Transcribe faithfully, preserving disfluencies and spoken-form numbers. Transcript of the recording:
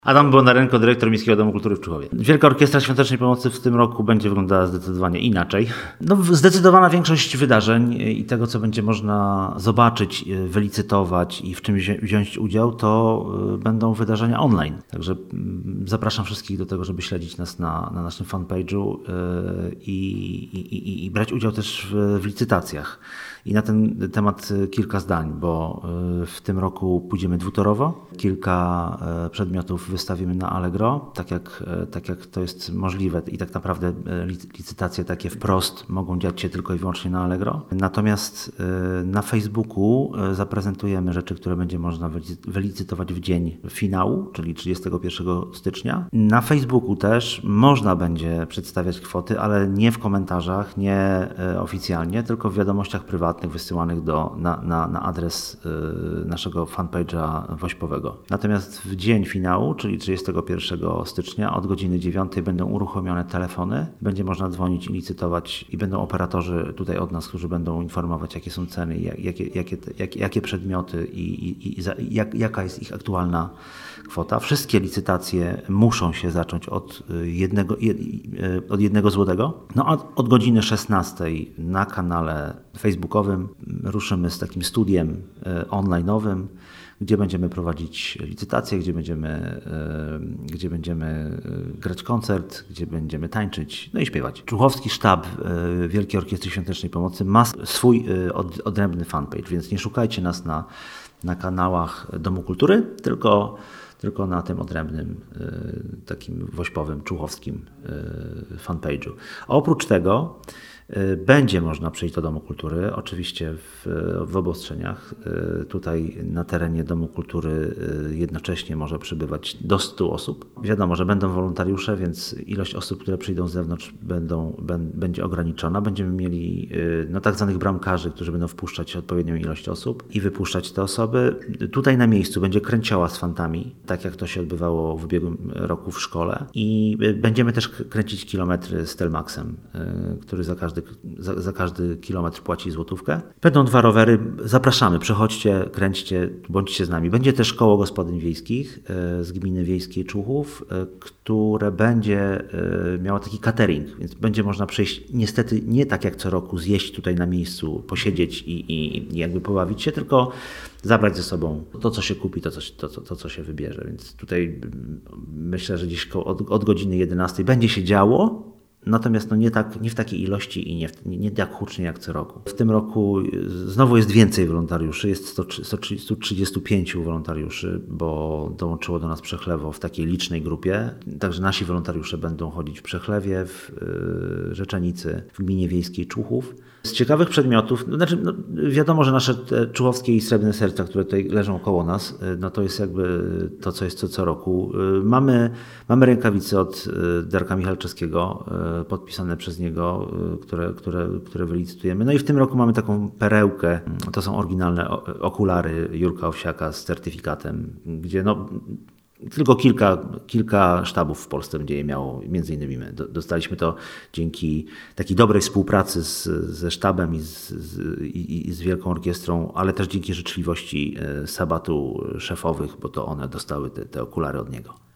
Adam Bondarenko, dyrektor Miejskiego Domu Kultury w Człuchowie. Wielka Orkiestra Świątecznej Pomocy w tym roku będzie wyglądała zdecydowanie inaczej. No, zdecydowana większość wydarzeń i tego, co będzie można zobaczyć, wylicytować i w czymś wziąć udział, to będą wydarzenia online. Także zapraszam wszystkich do tego, żeby śledzić nas na, na naszym fanpage'u i, i, i, i brać udział też w, w licytacjach. I na ten temat kilka zdań, bo w tym roku pójdziemy dwutorowo. Kilka przedmiotów wystawimy na Allegro, tak jak, tak jak to jest możliwe i tak naprawdę licytacje takie wprost mogą dziać się tylko i wyłącznie na Allegro. Natomiast na Facebooku zaprezentujemy rzeczy, które będzie można wylicytować w dzień finału, czyli trzydziestego pierwszego stycznia. Na Facebooku też można będzie przedstawiać kwoty, ale nie w komentarzach, nie oficjalnie, tylko w wiadomościach prywatnych wysyłanych do, na, na, na adres y, naszego fanpage'a wośpowego. Natomiast w dzień finału, czyli trzydziestego pierwszego stycznia od godziny dziewiątej będą uruchomione telefony, będzie można dzwonić i licytować i będą operatorzy tutaj od nas, którzy będą informować, jakie są ceny, jak, jakie, jakie, jakie, jakie przedmioty i, i, i za, jak, jaka jest ich aktualna kwota. Wszystkie licytacje muszą się zacząć od jednego, od jednego złotego. No a od godziny szesnastej na kanale facebookowym ruszymy z takim studiem online'owym, gdzie będziemy prowadzić licytacje, gdzie będziemy, gdzie będziemy grać koncert, gdzie będziemy tańczyć, no i śpiewać. Człuchowski sztab Wielkiej Orkiestry Świątecznej Pomocy ma swój odrębny fanpage, więc nie szukajcie nas na, na kanałach Domu Kultury, tylko tylko na tym odrębnym, takim wośpowym, człuchowskim fanpage'u. A oprócz tego będzie można przyjść do Domu Kultury, oczywiście w, w obostrzeniach. Tutaj na terenie Domu Kultury jednocześnie może przybywać do stu osób. Wiadomo, że będą wolontariusze, więc ilość osób, które przyjdą z zewnątrz będą, będzie ograniczona. Będziemy mieli no, tak zwanych bramkarzy, którzy będą wpuszczać odpowiednią ilość osób i wypuszczać te osoby. Tutaj na miejscu będzie kręcioła z fantami, tak jak to się odbywało w ubiegłym roku w szkole. I będziemy też kręcić kilometry z Telmaxem, który za każdy Za, za każdy kilometr płaci złotówkę. Będą dwa rowery, zapraszamy, przechodźcie, kręćcie, bądźcie z nami. Będzie też koło gospodyń wiejskich z gminy wiejskiej Człuchów, które będzie miało taki catering, więc będzie można przyjść niestety nie tak jak co roku, zjeść tutaj na miejscu, posiedzieć i, i, i jakby pobawić się, tylko zabrać ze sobą to, co się kupi, to, co, to, to, to, co się wybierze. Więc tutaj myślę, że gdzieś od, od godziny jedenastej będzie się działo. Natomiast no nie, tak, nie w takiej ilości i nie, w, nie, nie tak hucznie jak co roku. W tym roku znowu jest więcej wolontariuszy, jest sto trzydzieści pięć wolontariuszy, bo dołączyło do nas Przechlewo w takiej licznej grupie. Także nasi wolontariusze będą chodzić w Przechlewie, w y, Rzeczenicy, w gminie wiejskiej Człuchów. Z ciekawych przedmiotów, no, znaczy, no, wiadomo, że nasze człuchowskie i srebrne serca, które tutaj leżą koło nas, no to jest jakby to, co jest co, co roku. Mamy, mamy rękawice od Darka Michalczewskiego, podpisane przez niego, które, które, które wylicytujemy. No i w tym roku mamy taką perełkę, to są oryginalne okulary Jurka Owsiaka z certyfikatem, gdzie no tylko kilka, kilka sztabów w Polsce będzie je miało, między innymi my. Dostaliśmy to dzięki takiej dobrej współpracy z, ze sztabem i z, z, i, i z Wielką Orkiestrą, ale też dzięki życzliwości Sabatu szefowych, bo to one dostały te, te okulary od niego.